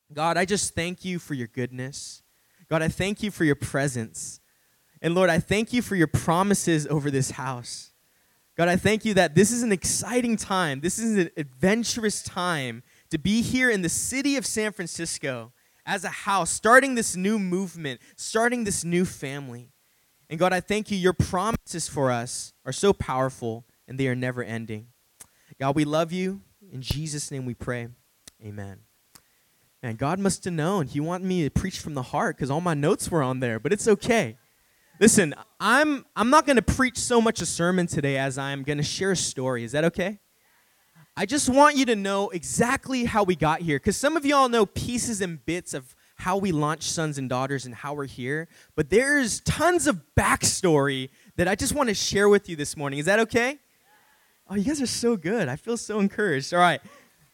God, I just thank you for your goodness. God, I thank you for your presence. And Lord, I thank you for your promises over this house. God, I thank you that this is an exciting time. This is an adventurous time to be here in the city of San Francisco as a house, starting this new movement, starting this new family. And God, I thank you. Your promises for us are so powerful, and they are never ending. God, we love you. In Jesus' name we pray. Amen. And God must have known. He wanted me to preach from the heart because all my notes were on there, but it's okay. Listen, I'm not going to preach so much a sermon today as I'm going to share a story. Is that okay? I just want you to know exactly how we got here, because some of y'all know pieces and bits of how we launched Sons and Daughters and how we're here, but there's tons of backstory that I just want to share with you this morning. Is that okay? Oh, you guys are so good. I feel so encouraged. All right.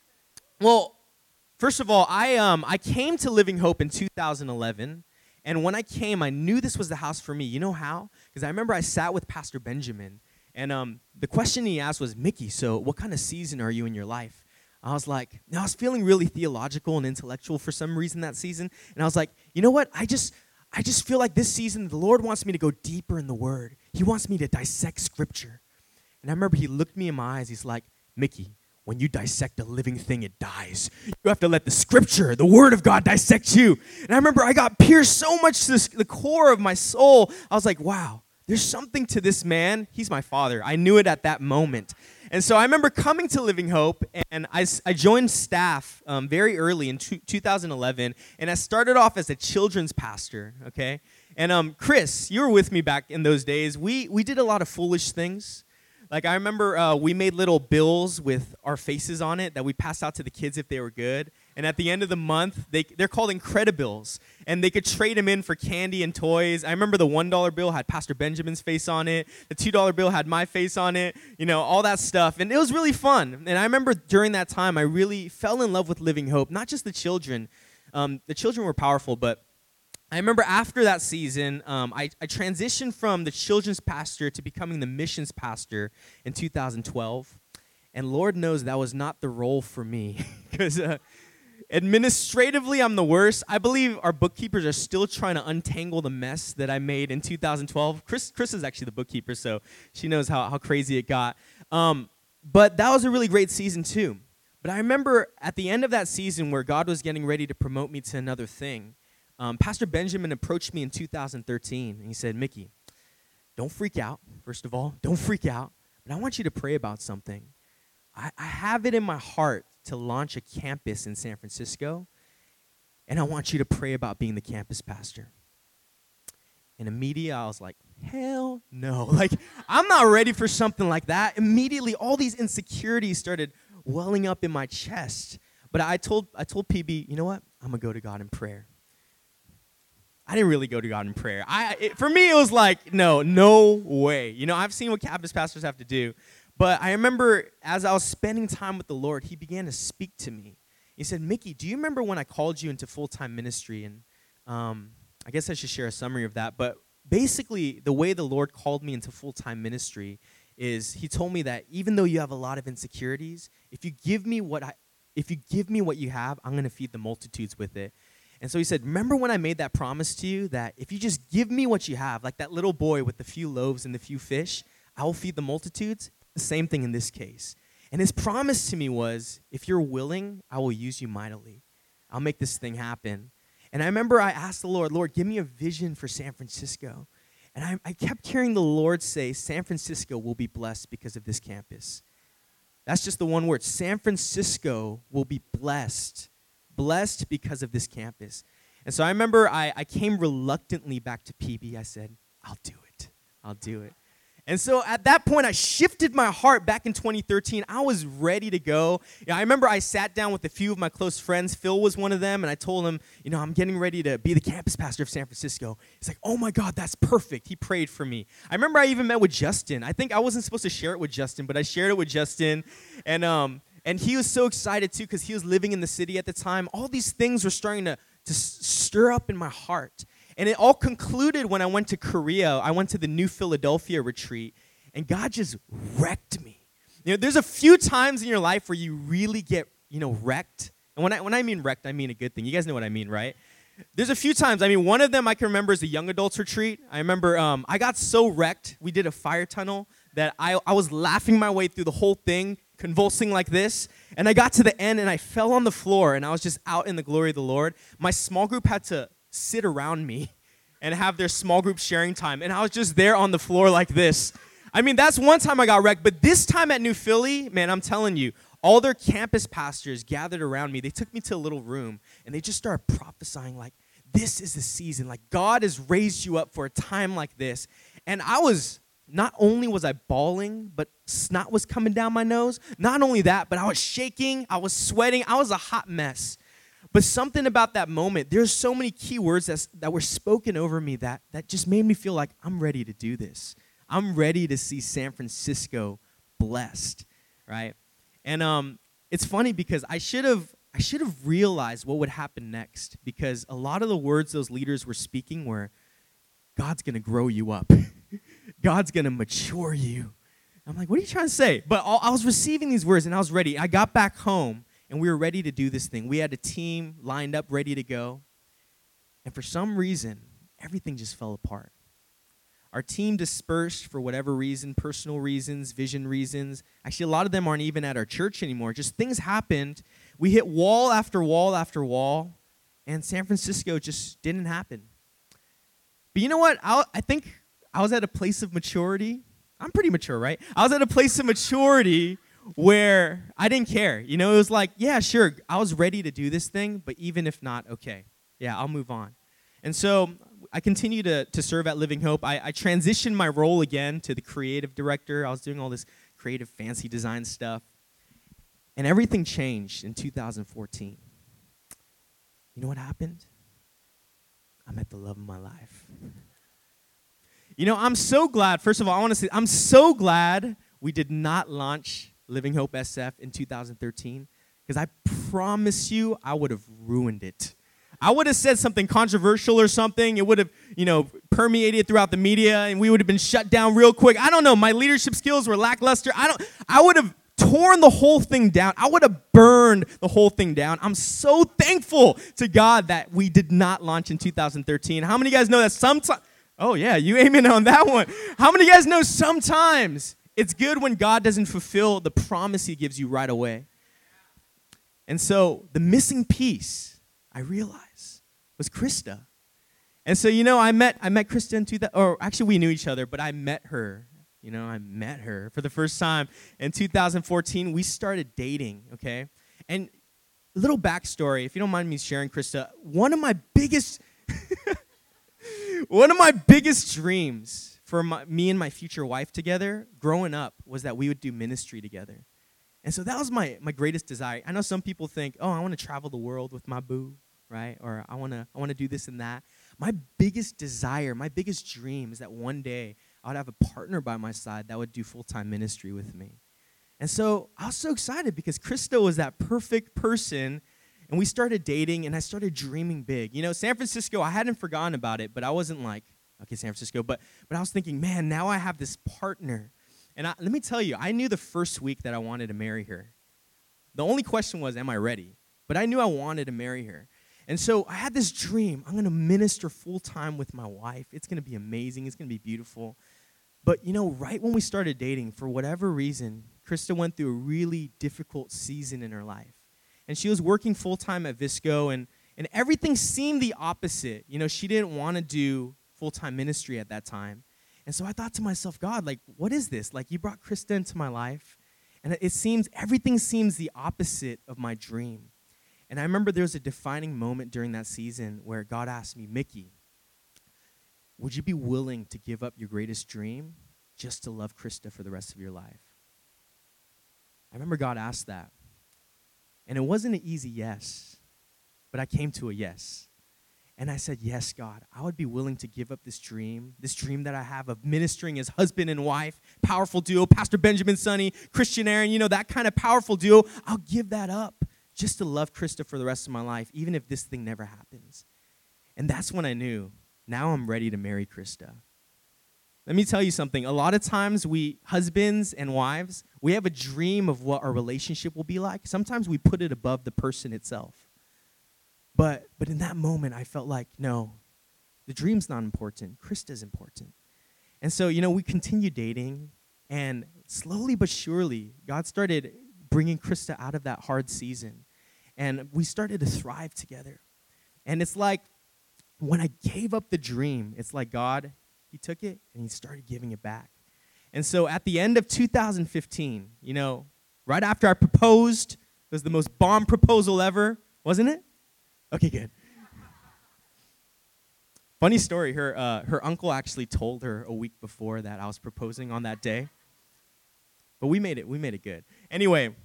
Well, first of all, I came to Living Hope in 2011, and when I came, I knew this was the house for me. You know how? Because I remember I sat with Pastor Benjamin, and the question he asked was, Mickey, so what kind of season are you in your life? I was like, I was feeling really theological and intellectual for some reason that season, and I was like, you know what? I just feel like this season the Lord wants me to go deeper in the Word. He wants me to dissect Scripture. And I remember he looked me in my eyes. He's like, Mickey, when you dissect a living thing, it dies. You have to let the Scripture, the Word of God, dissect you. And I remember I got pierced so much to the core of my soul. I was like, wow, there's something to this man. He's my father. I knew it at that moment. And so I remember coming to Living Hope, and I joined staff very early in 2011, and I started off as a children's pastor, okay? And Chris, you were with me back in those days. We did a lot of foolish things. Like, I remember we made little bills with our faces on it that we passed out to the kids if they were good. And at the end of the month, they're called Incredibills. And they could trade them in for candy and toys. I remember the $1 bill had Pastor Benjamin's face on it. The $2 bill had my face on it. You know, all that stuff. And it was really fun. And I remember during that time, I really fell in love with Living Hope. Not just the children. The children were powerful, but I remember after that season, I transitioned from the children's pastor to becoming the missions pastor in 2012. And Lord knows that was not the role for me. Because administratively, I'm the worst. I believe our bookkeepers are still trying to untangle the mess that I made in 2012. Chris is actually the bookkeeper, so she knows how crazy it got. But that was a really great season, too. But I remember at the end of that season where God was getting ready to promote me to another thing, Pastor Benjamin approached me in 2013, and he said, Mickey, don't freak out, first of all. Don't freak out. But I want you to pray about something. I have it in my heart to launch a campus in San Francisco, and I want you to pray about being the campus pastor. And immediately I was like, hell no. Like, I'm not ready for something like that. Immediately, all these insecurities started welling up in my chest. But I told PB, you know what? I'm going to go to God in prayer. I didn't really go to God in prayer. For me, it was like, no way. You know, I've seen what campus pastors have to do. But I remember as I was spending time with the Lord, he began to speak to me. He said, Mickey, do you remember when I called you into full-time ministry? And I guess I should share a summary of that. But basically, the way the Lord called me into full-time ministry is he told me that even though you have a lot of insecurities, if you give me what you have, I'm going to feed the multitudes with it. And so he said, remember when I made that promise to you that if you just give me what you have, like that little boy with the few loaves and the few fish, I will feed the multitudes? The same thing in this case. And his promise to me was, if you're willing, I will use you mightily. I'll make this thing happen. And I remember I asked the Lord, give me a vision for San Francisco. And I kept hearing the Lord say, San Francisco will be blessed because of this campus. That's just the one word. San Francisco will be blessed because of this campus. And so I remember I came reluctantly back to PB. I said, I'll do it. And so at that point, I shifted my heart back in 2013. I was ready to go. I remember I sat down with a few of my close friends. Phil was one of them, and I told him, I'm getting ready to be the campus pastor of San Francisco. He's like, oh my God, that's perfect. He prayed for me. I remember I even met with Justin. I think I wasn't supposed to share it with Justin, but I shared it with Justin. And he was so excited, too, because he was living in the city at the time. All these things were starting to stir up in my heart. And it all concluded when I went to Korea. I went to the New Philadelphia retreat, and God just wrecked me. There's a few times in your life where you really get, wrecked, And when I mean wrecked, I mean a good thing. You guys know what I mean, right? There's a few times. I mean, one of them I can remember is the young adults retreat. I remember I got so wrecked. We did a fire tunnel that I was laughing my way through the whole thing, convulsing like this. And I got to the end and I fell on the floor and I was just out in the glory of the Lord. My small group had to sit around me and have their small group sharing time. And I was just there on the floor like this. I mean, that's one time I got wrecked. But this time at New Philly, man, I'm telling you, all their campus pastors gathered around me. They took me to a little room, and they just started prophesying like, this is the season. Like, God has raised you up for a time like this. And not only was I bawling, but snot was coming down my nose. Not only that, but I was shaking. I was sweating. I was a hot mess. But something about that moment, there's so many key words that were spoken over me that just made me feel like I'm ready to do this. I'm ready to see San Francisco blessed, right? And it's funny because I should have realized what would happen next, because a lot of the words those leaders were speaking were, God's going to grow you up. God's going to mature you. I'm like, what are you trying to say? But I was receiving these words, and I was ready. I got back home, and we were ready to do this thing. We had a team lined up, ready to go. And for some reason, everything just fell apart. Our team dispersed for whatever reason, personal reasons, vision reasons. Actually, a lot of them aren't even at our church anymore. Just things happened. We hit wall after wall after wall, and San Francisco just didn't happen. But you know what? I think I was at a place of maturity. I'm pretty mature, right? I was at a place of maturity where I didn't care. You know, it was like, yeah, sure, I was ready to do this thing, but even if not, okay. Yeah, I'll move on. And so I continue to serve at Living Hope. I transitioned my role again to the creative director. I was doing all this creative, fancy design stuff. And everything changed in 2014. You know what happened? I met the love of my life. You know, I'm so glad, first of all, I want to say, I'm so glad we did not launch Living Hope SF in 2013, because I promise you I would have ruined it. I would have said something controversial or something. It would have, permeated throughout the media, and we would have been shut down real quick. I don't know. My leadership skills were lackluster. I would have torn the whole thing down. I would have burned the whole thing down. I'm so thankful to God that we did not launch in 2013. How many of you guys know that sometimes? Oh, yeah, you amen on that one. How many of you guys know sometimes it's good when God doesn't fulfill the promise he gives you right away? And so the missing piece, I realized, was Krista. And so, I met Krista in 2000, or actually we knew each other, but I met her. I met her for the first time in 2014. We started dating, okay? And a little backstory, if you don't mind me sharing, Krista, one of my biggest dreams for me and my future wife together growing up was that we would do ministry together. And so that was my greatest desire. I know some people think, oh, I want to travel the world with my boo, right? Or I want to do this and that. My biggest desire, my biggest dream is that one day I would have a partner by my side that would do full-time ministry with me. And so I was so excited because Krista was that perfect person, and we started dating, and I started dreaming big. San Francisco, I hadn't forgotten about it, but I wasn't like, okay, San Francisco, but I was thinking, man, now I have this partner. And let me tell you, I knew the first week that I wanted to marry her. The only question was, am I ready? But I knew I wanted to marry her. And so I had this dream. I'm going to minister full-time with my wife. It's going to be amazing. It's going to be beautiful. But, right when we started dating, for whatever reason, Krista went through a really difficult season in her life. And she was working full-time at Visco, and everything seemed the opposite. She didn't want to do full-time ministry at that time. And so I thought to myself, God, what is this? You brought Krista into my life, and everything seems the opposite of my dream. And I remember there was a defining moment during that season where God asked me, Mickey, would you be willing to give up your greatest dream just to love Krista for the rest of your life? I remember God asked that. And it wasn't an easy yes, but I came to a yes. And I said, yes, God, I would be willing to give up this dream that I have of ministering as husband and wife, powerful duo, Pastor Benjamin Sonny, Christian Aaron, that kind of powerful duo. I'll give that up just to love Krista for the rest of my life, even if this thing never happens. And that's when I knew, now I'm ready to marry Krista. Let me tell you something. A lot of times husbands and wives, we have a dream of what our relationship will be like. Sometimes we put it above the person itself. But in that moment, I felt like, no, the dream's not important. Krista's important. And so, we continued dating, and slowly but surely, God started bringing Krista out of that hard season. And we started to thrive together. And it's like, when I gave up the dream, it's like God, he took it and he started giving it back. And so at the end of 2015, right after I proposed, it was the most bomb proposal ever, wasn't it? Okay, good. Funny story, her uncle actually told her a week before that I was proposing on that day. But we made it good. Anyway,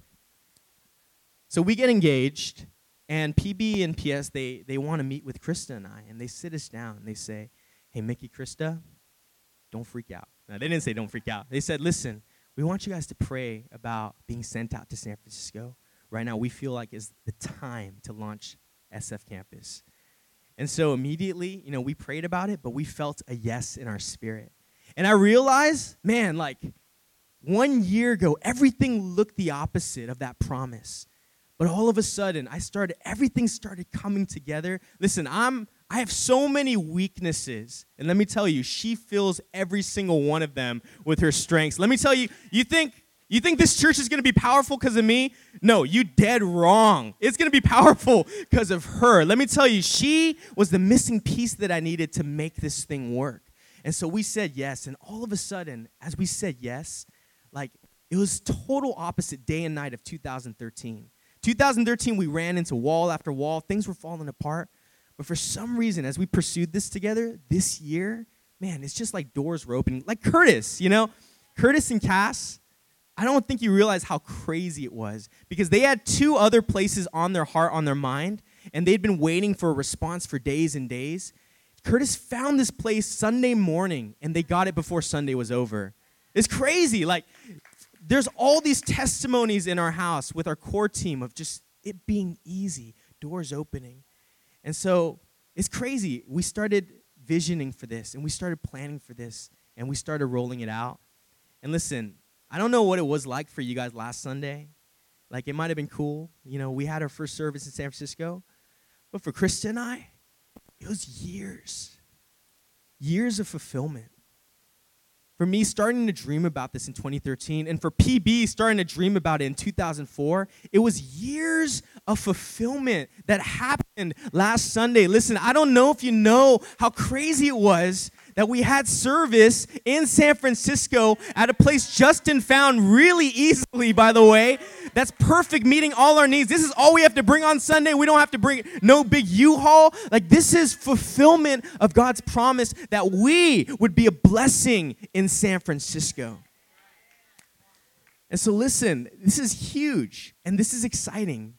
so we get engaged, and PB and PS, they want to meet with Krista and I, and they sit us down, and they say, hey, Mickey, Krista, don't freak out. Now, they didn't say don't freak out. They said, listen, we want you guys to pray about being sent out to San Francisco. Right now, we feel like it's the time to launch SF Campus. And so immediately, we prayed about it, but we felt a yes in our spirit. And I realized, man, 1 year ago, everything looked the opposite of that promise. But all of a sudden, everything started coming together. Listen, I have so many weaknesses. And let me tell you, she fills every single one of them with her strengths. Let me tell you, you think this church is going to be powerful because of me? No, you dead wrong. It's going to be powerful because of her. Let me tell you, she was the missing piece that I needed to make this thing work. And so we said yes. And all of a sudden, as we said yes, it was total opposite day and night of 2013. 2013, we ran into wall after wall. Things were falling apart. But for some reason, as we pursued this together, this year, man, it's just like doors were opening. Like Curtis, Curtis and Cass, I don't think you realize how crazy it was, because they had 2 other places on their heart, on their mind, and they'd been waiting for a response for days and days. Curtis found this place Sunday morning, and they got it before Sunday was over. It's crazy. There's all these testimonies in our house with our core team of just it being easy, doors opening. And so it's crazy. We started visioning for this, and we started planning for this, and we started rolling it out. And listen, I don't know what it was like for you guys last Sunday. It might have been cool. We had our first service in San Francisco. But for Krista and I, it was years of fulfillment. For me, starting to dream about this in 2013, and for PB starting to dream about it in 2004, it was years of fulfillment that happened last Sunday. Listen, I don't know if you know how crazy it was that we had service in San Francisco at a place Justin found really easily, by the way. That's perfect, meeting all our needs. This is all we have to bring on Sunday. We don't have to bring no big U-Haul. This is fulfillment of God's promise that we would be a blessing in San Francisco. And so listen, this is huge, and this is exciting.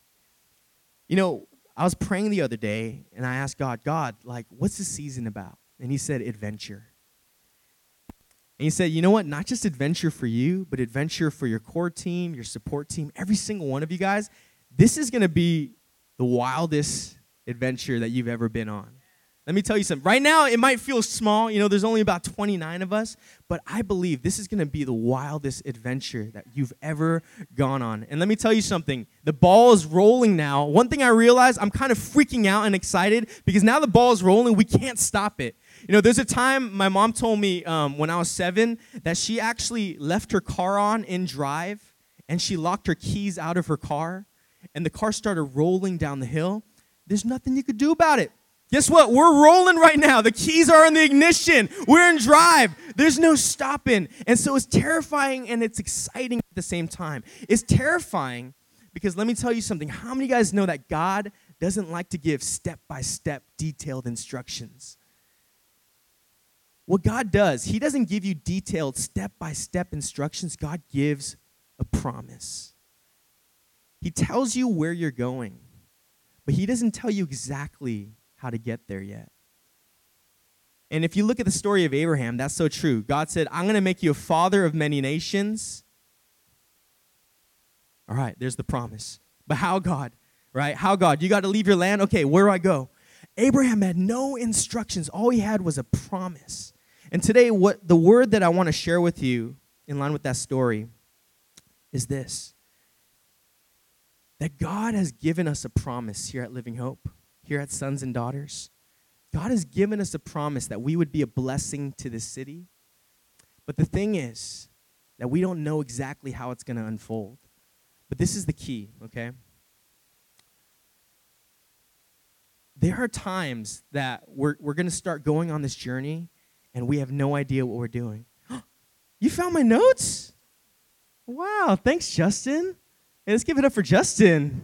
I was praying the other day, and I asked God, what's the season about? And he said, adventure. And he said, you know what? Not just adventure for you, but adventure for your core team, your support team, every single one of you guys. This is going to be the wildest adventure that you've ever been on. Let me tell you something. Right now, it might feel small. There's only about 29 of us. But I believe this is going to be the wildest adventure that you've ever gone on. And let me tell you something. The ball is rolling now. One thing I realized, I'm kind of freaking out and excited because now the ball is rolling. We can't stop it. There's a time my mom told me when I was 7 that she actually left her car on in drive, and she locked her keys out of her car, and the car started rolling down the hill. There's nothing you could do about it. Guess what? We're rolling right now. The keys are in the ignition. We're in drive. There's no stopping. And so it's terrifying and it's exciting at the same time. It's terrifying because let me tell you something. How many of you guys know that God doesn't like to give step-by-step detailed instructions? What God does, he doesn't give you detailed step-by-step instructions. God gives a promise. He tells you where you're going, but he doesn't tell you exactly how to get there yet. And if you look at the story of Abraham, that's so true. God said, I'm going to make you a father of many nations. All right, there's the promise. But how, God? Right? How, God? You got to leave your land? Okay, where do I go? Abraham had no instructions. All he had was a promise. And today, what the word that I want to share with you in line with that story is this: that God has given us a promise here at Living Hope, here at Sons and Daughters. God has given us a promise that we would be a blessing to this city. But the thing is that we don't know exactly how it's going to unfold. But this is the key, okay? There are times that we're going to start going on this journey and we have no idea what we're doing. You found my notes? Wow, thanks, Justin. Hey, let's give it up for Justin.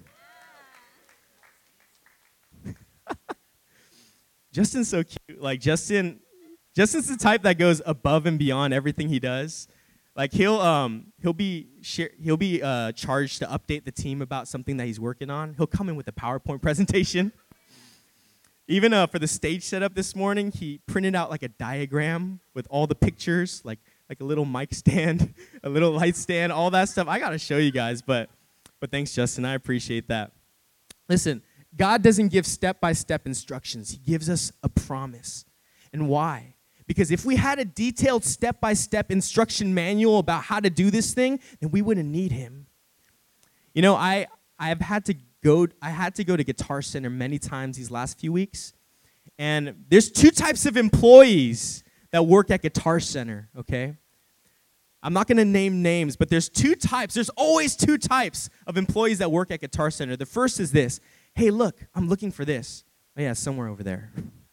Justin's so cute. Like, Justin's the type that goes above and beyond everything he does. Like, he'll be charged to update the team about something that he's working on. He'll come in with a PowerPoint presentation. Even for the stage setup this morning, he printed out like a diagram with all the pictures, like a little mic stand, a little light stand, all that stuff. I got to show you guys, but thanks, Justin. I appreciate that. Listen, God doesn't give step-by-step instructions. He gives us a promise. And why? Because if we had a detailed step-by-step instruction manual about how to do this thing, then we wouldn't need him. You know, I had to go to Guitar Center many times these last few weeks. And there's two types of employees that work at Guitar Center, okay? I'm not going to name names, but there's two types. There's always two types of employees that work at Guitar Center. The first is this: hey, look, I'm looking for this. Oh, yeah, it's somewhere over there.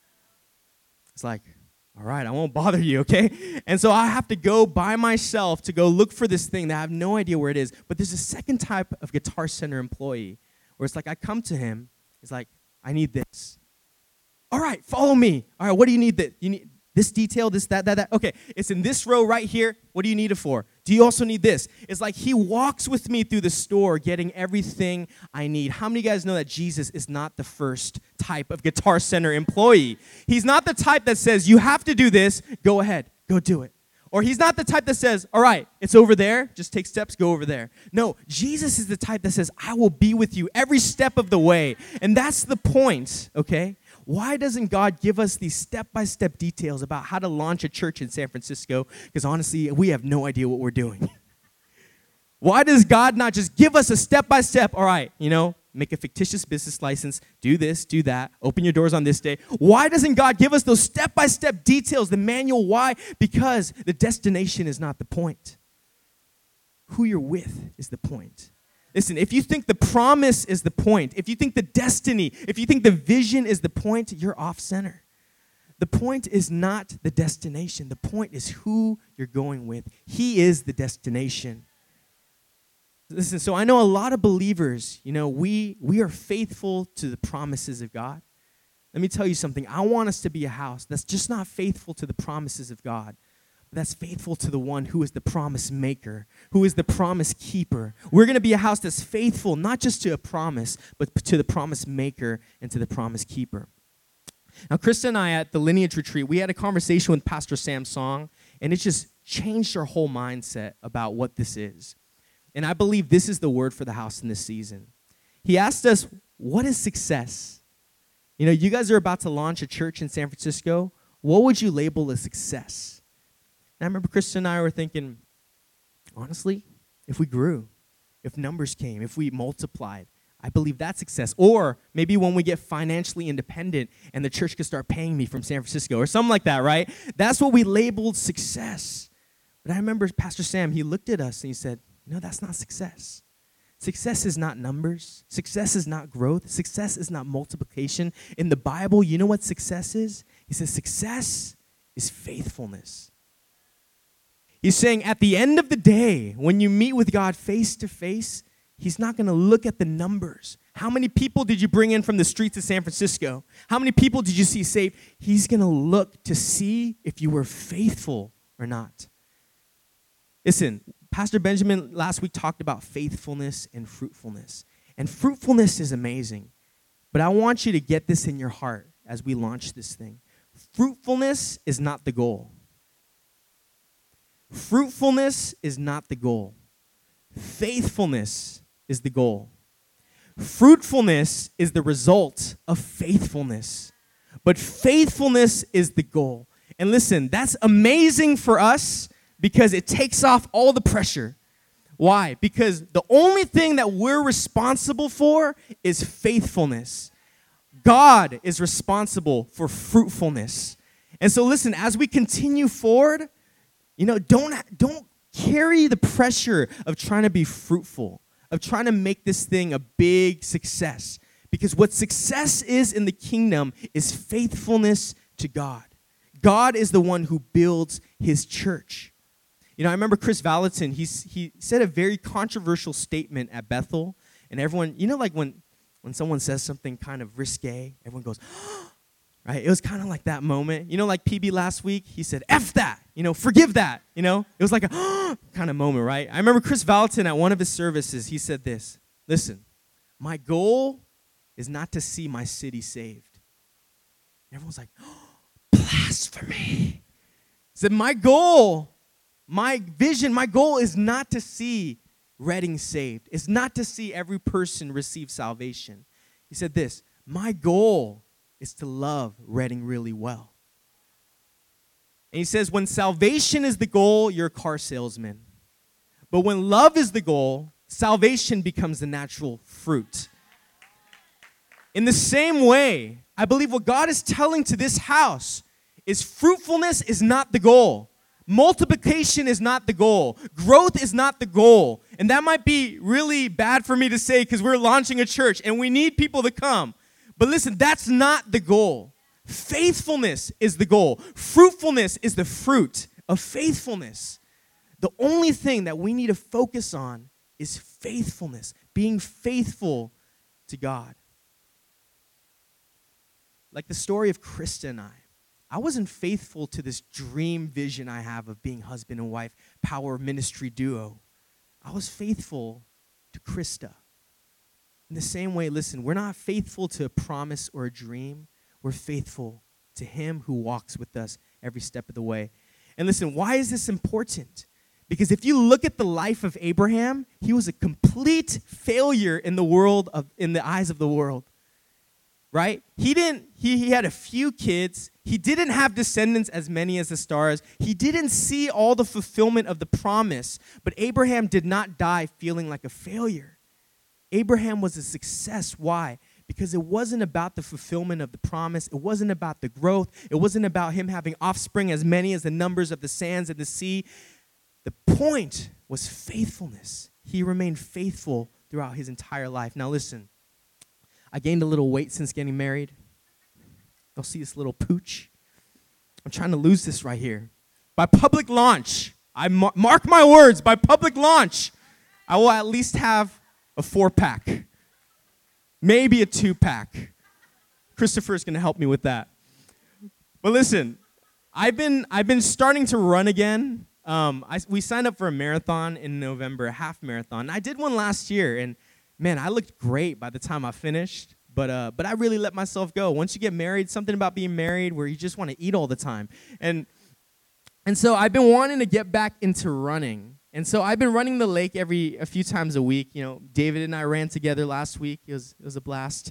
It's like, all right, I won't bother you, okay? And so I have to go by myself to go look for this thing that I have no idea where it is. But there's a second type of Guitar Center employee where it's like I come to him. It's like, I need this. All right, follow me. All right, what do you need? You need this detail, this, that. Okay, it's in this row right here. What do you need it for? Do you also need this? It's like he walks with me through the store getting everything I need. How many of you guys know that Jesus is not the first type of Guitar Center employee? He's not the type that says, you have to do this, go ahead, go do it. Or he's not the type that says, all right, it's over there, just take steps, go over there. No, Jesus is the type that says, I will be with you every step of the way. And that's the point, okay? Why doesn't God give us these step-by-step details about how to launch a church in San Francisco? Because honestly, we have no idea what we're doing. Why does God not just give us a step-by-step, all right, make a fictitious business license, do this, do that, open your doors on this day? Why doesn't God give us those step-by-step details, the manual? Why? Because the destination is not the point. Who you're with is the point. Listen, if you think the promise is the point, if you think the destiny, if you think the vision is the point, you're off center. The point is not the destination. The point is who you're going with. He is the destination. Listen, so I know a lot of believers, we are faithful to the promises of God. Let me tell you something. I want us to be a house that's just not faithful to the promises of God, but that's faithful to the one who is the promise maker, who is the promise keeper. We're going to be a house that's faithful not just to a promise, but to the promise maker and to the promise keeper. Now, Krista and I at the Lineage Retreat, we had a conversation with Pastor Sam Song, and it just changed our whole mindset about what this is. And I believe this is the word for the house in this season. He asked us, what is success? You guys are about to launch a church in San Francisco. What would you label as success? And I remember Krista and I were thinking, honestly, if we grew, if numbers came, if we multiplied, I believe that's success. Or maybe when we get financially independent and the church could start paying me from San Francisco or something like that, right? That's what we labeled success. But I remember Pastor Sam, he looked at us and he said, no, that's not success. Success is not numbers. Success is not growth. Success is not multiplication. In the Bible, you know what success is? He says success is faithfulness. He's saying at the end of the day, when you meet with God face to face, he's not going to look at the numbers. How many people did you bring in from the streets of San Francisco? How many people did you see saved? He's going to look to see if you were faithful or not. Listen, Pastor Benjamin last week talked about faithfulness and fruitfulness. And fruitfulness is amazing. But I want you to get this in your heart as we launch this thing. Fruitfulness is not the goal. Fruitfulness is not the goal. Faithfulness is the goal. Fruitfulness is the result of faithfulness. But faithfulness is the goal. And listen, that's amazing for us because it takes off all the pressure. Why? Because the only thing that we're responsible for is faithfulness. God is responsible for fruitfulness. And so listen, as we continue forward, don't carry the pressure of trying to be fruitful, of trying to make this thing a big success. Because what success is in the kingdom is faithfulness to God. God is the one who builds his church. I remember Chris Valentin, he said a very controversial statement at Bethel. And everyone, like when someone says something kind of risque, everyone goes, right? It was kind of like that moment. Like PB last week, he said, F that, forgive that, It was like a kind of moment, right? I remember Chris Valentin at one of his services, he said this, listen, my goal is not to see my city saved. And everyone's like, blasphemy. He said, my goal, my vision, my goal is not to see Redding saved. It's not to see every person receive salvation. He said this, my goal is to love Redding really well. And he says, when salvation is the goal, you're a car salesman. But when love is the goal, salvation becomes the natural fruit. In the same way, I believe what God is telling to this house is fruitfulness is not the goal. Multiplication is not the goal. Growth is not the goal. And that might be really bad for me to say because we're launching a church and we need people to come. But listen, that's not the goal. Faithfulness is the goal. Fruitfulness is the fruit of faithfulness. The only thing that we need to focus on is faithfulness, being faithful to God. Like the story of Krista and I wasn't faithful to this dream vision I have of being husband and wife, power ministry duo. I was faithful to Krista. In the same way, listen, we're not faithful to a promise or a dream. We're faithful to him who walks with us every step of the way. And listen, why is this important? Because if you look at the life of Abraham, he was a complete failure in the eyes of the world. Right? He had a few kids. He didn't have descendants as many as the stars. He didn't see all the fulfillment of the promise. But Abraham did not die feeling like a failure. Abraham was a success. Why? Because it wasn't about the fulfillment of the promise. It wasn't about the growth. It wasn't about him having offspring as many as the numbers of the sands of the sea. The point was faithfulness. He remained faithful throughout his entire life. Now listen. I gained a little weight since getting married. You'll see this little pooch. I'm trying to lose this right here. By public launch, I mark my words, by public launch, I will at least have a 4-pack. Maybe a 2-pack. Christopher's going to help me with that. But listen, I've been starting to run again. We signed up for a marathon in November, a half marathon. I did one last year, and man, I looked great by the time I finished, but I really let myself go. Once you get married, something about being married where you just want to eat all the time. And so I've been wanting to get back into running. And so I've been running the lake a few times a week. David and I ran together last week. It was a blast.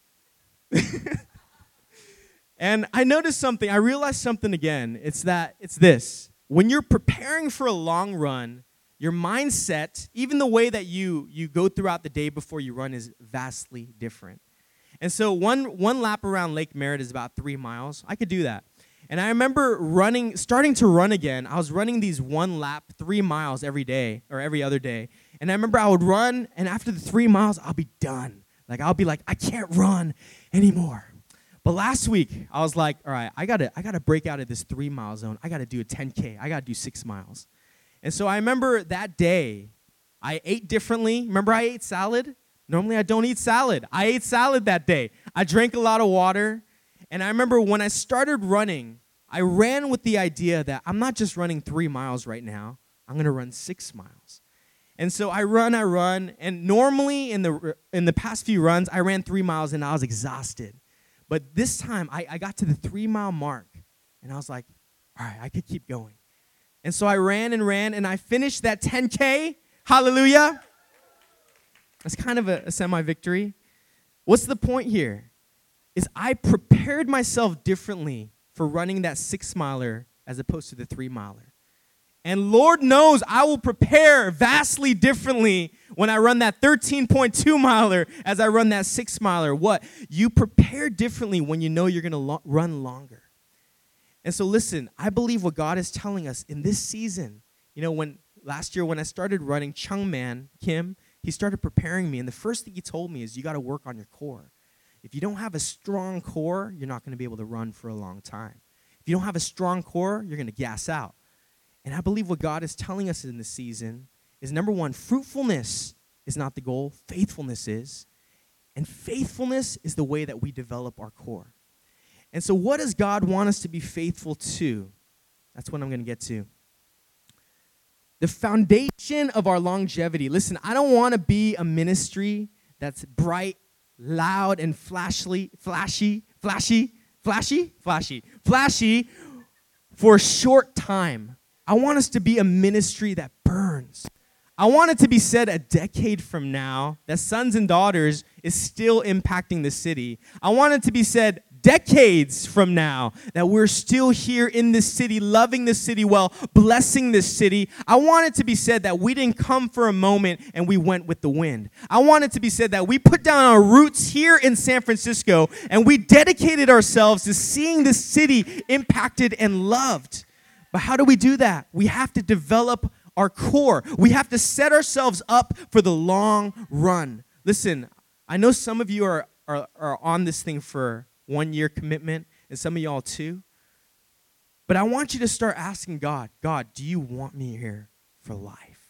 And I noticed something. I realized something again. It's this. When you're preparing for a long run, your mindset, even the way that you go throughout the day before you run is vastly different. And so one lap around Lake Merritt is about 3 miles. I could do that. And I remember starting to run again. I was running these 1 lap, 3 miles every day or every other day. And I remember I would run, and after the 3 miles, I'll be done. I'll be like, I can't run anymore. But last week, I was like, all right, I gotta break out of this 3-mile zone. I gotta do a 10K. I gotta do 6 miles. And so I remember that day, I ate differently. Remember I ate salad? Normally I don't eat salad. I ate salad that day. I drank a lot of water. And I remember when I started running, I ran with the idea that I'm not just running 3 miles right now. I'm going to run 6 miles. And so I run. And normally in the past few runs, I ran 3 miles and I was exhausted. But this time, I got to the 3-mile mark. And I was like, all right, I could keep going. And so I ran, and I finished that 10K. Hallelujah. That's kind of a semi-victory. What's the point here? Is I prepared myself differently for running that 6-miler as opposed to the 3-miler. And Lord knows I will prepare vastly differently when I run that 13.2-miler as I run that 6-miler. What? You prepare differently when you know you're going to run longer. And so listen, I believe what God is telling us in this season. When last year when I started running, Chungman Kim, he started preparing me. And the first thing he told me is you got to work on your core. If you don't have a strong core, you're not going to be able to run for a long time. If you don't have a strong core, you're going to gas out. And I believe what God is telling us in this season is, number one, fruitfulness is not the goal. Faithfulness is. And faithfulness is the way that we develop our core. And so what does God want us to be faithful to? That's what I'm going to get to. The foundation of our longevity. Listen, I don't want to be a ministry that's bright, loud, and flashy for a short time. I want us to be a ministry that burns. I want it to be said a decade from now that Sons and Daughters is still impacting the city. I want it to be said decades from now that we're still here in this city, loving this city well, blessing this city. I want it to be said that we didn't come for a moment and we went with the wind. I want it to be said that we put down our roots here in San Francisco and we dedicated ourselves to seeing this city impacted and loved. But how do we do that? We have to develop our core. We have to set ourselves up for the long run. Listen, I know some of you are on this thing for 1-year commitment, and some of y'all too. But I want you to start asking God, do you want me here for life?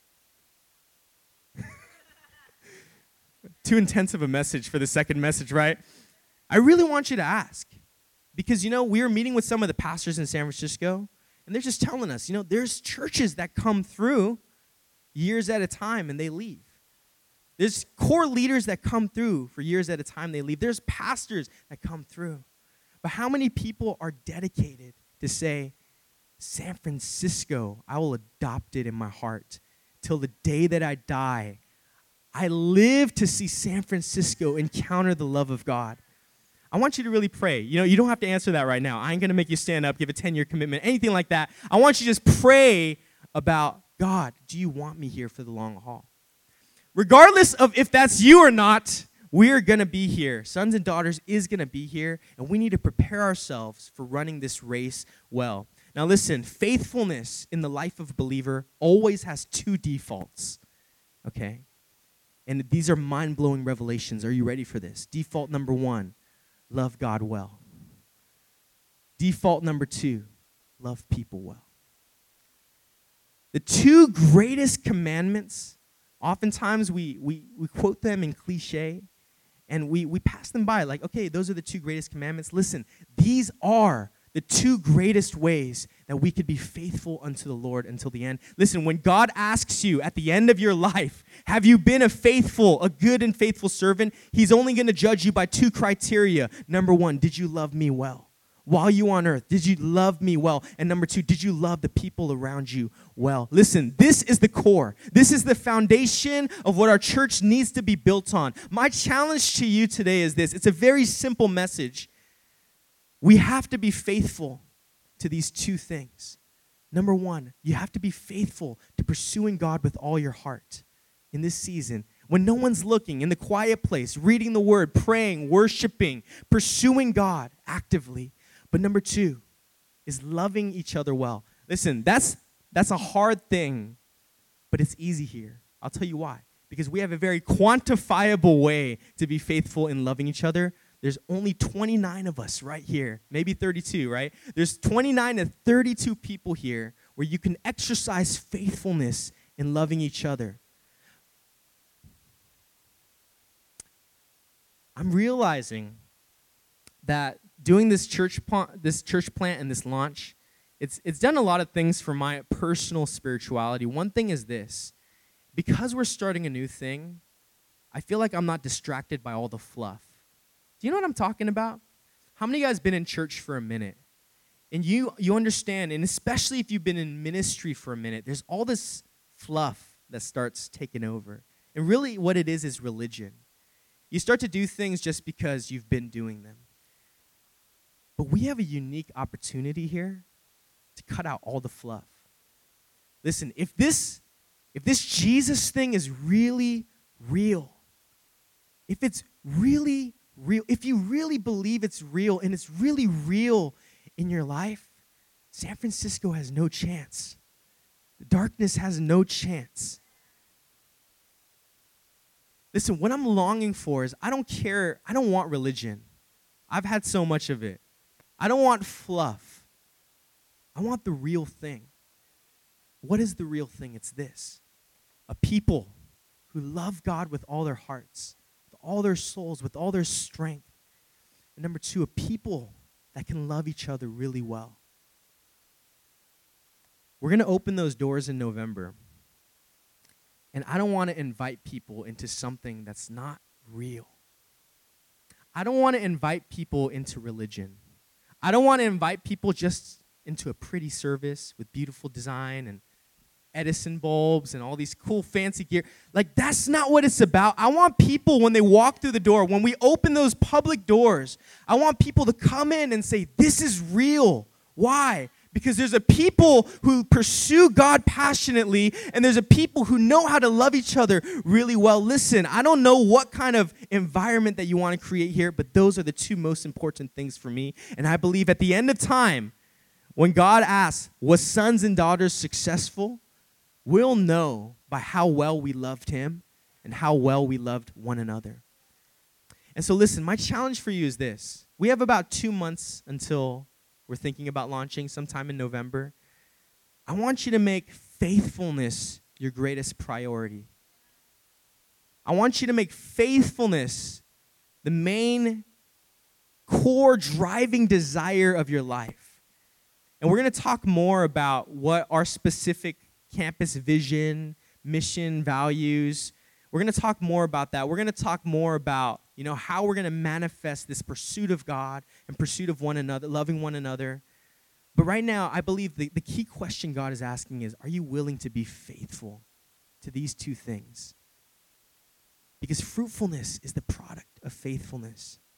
Too intense of a message for the second message, right? I really want you to ask. Because, we were meeting with some of the pastors in San Francisco, and they're just telling us, there's churches that come through years at a time and they leave. There's core leaders that come through for years at a time, they leave. There's pastors that come through. But how many people are dedicated to say, San Francisco, I will adopt it in my heart till the day that I die. I live to see San Francisco encounter the love of God. I want you to really pray. You don't have to answer that right now. I ain't going to make you stand up, give a 10-year commitment, anything like that. I want you to just pray about, God, do you want me here for the long haul? Regardless of if that's you or not, we're going to be here. Sons and Daughters is going to be here, and we need to prepare ourselves for running this race well. Now listen, faithfulness in the life of a believer always has 2 defaults, okay? And these are mind-blowing revelations. Are you ready for this? Default number 1, love God well. Default number 2, love people well. The 2 greatest commandments, oftentimes we quote them in cliche, and we pass them by like, okay, those are the 2 greatest commandments. Listen, these are the 2 greatest ways that we could be faithful unto the Lord until the end. Listen, when God asks you at the end of your life, have you been a good and faithful servant? He's only going to judge you by 2 criteria. Number 1, did you love me well? While you on earth, did you love me well? And number 2, did you love the people around you well? Listen, this is the core. This is the foundation of what our church needs to be built on. My challenge to you today is this. It's a very simple message. We have to be faithful to these 2 things. Number 1, you have to be faithful to pursuing God with all your heart in this season. When no one's looking, in the quiet place, reading the word, praying, worshiping, pursuing God actively. But number 2 is loving each other well. Listen, that's a hard thing, but it's easy here. I'll tell you why. Because we have a very quantifiable way to be faithful in loving each other. There's only 29 of us right here, maybe 32, right? There's 29 to 32 people here where you can exercise faithfulness in loving each other. I'm realizing that doing this church plant and this launch, it's done a lot of things for my personal spirituality. One thing is this. Because we're starting a new thing, I feel like I'm not distracted by all the fluff. Do you know what I'm talking about? How many of you guys been in church for a minute? And you understand, and especially if you've been in ministry for a minute, there's all this fluff that starts taking over. And really what it is religion. You start to do things just because you've been doing them. But we have a unique opportunity here to cut out all the fluff. Listen, if this Jesus thing is really real, if it's really real, if you really believe it's real and it's really real in your life, San Francisco has no chance. The darkness has no chance. Listen, what I'm longing for is I don't want religion. I've had so much of it. I don't want fluff. I want the real thing. What is the real thing? It's this: a people who love God with all their hearts, with all their souls, with all their strength. And number two, a people that can love each other really well. We're going to open those doors in November. And I don't want to invite people into something that's not real. I don't want to invite people into religion. I don't want to invite people just into a pretty service with beautiful design and Edison bulbs and all these cool fancy gear. Like, that's not what it's about. I want people, when they walk through the door, when we open those public doors, I want people to come in and say, this is real. Why? Because there's a people who pursue God passionately, and there's a people who know how to love each other really well. Listen, I don't know what kind of environment that you want to create here, but those are the two most important things for me. And I believe at the end of time, when God asks, was sons and daughters successful? We'll know by how well we loved him and how well we loved one another. And so listen, my challenge for you is this. We have about 2 months until we're thinking about launching sometime in November. I want you to make faithfulness your greatest priority. I want you to make faithfulness the main core driving desire of your life. And we're going to talk more about what our specific campus vision, mission, values. We're going to talk more about that. We're going to talk more about, how we're going to manifest this pursuit of God and pursuit of one another, loving one another. But right now, I believe the key question God is asking is, are you willing to be faithful to these two things? Because fruitfulness is the product of faithfulness.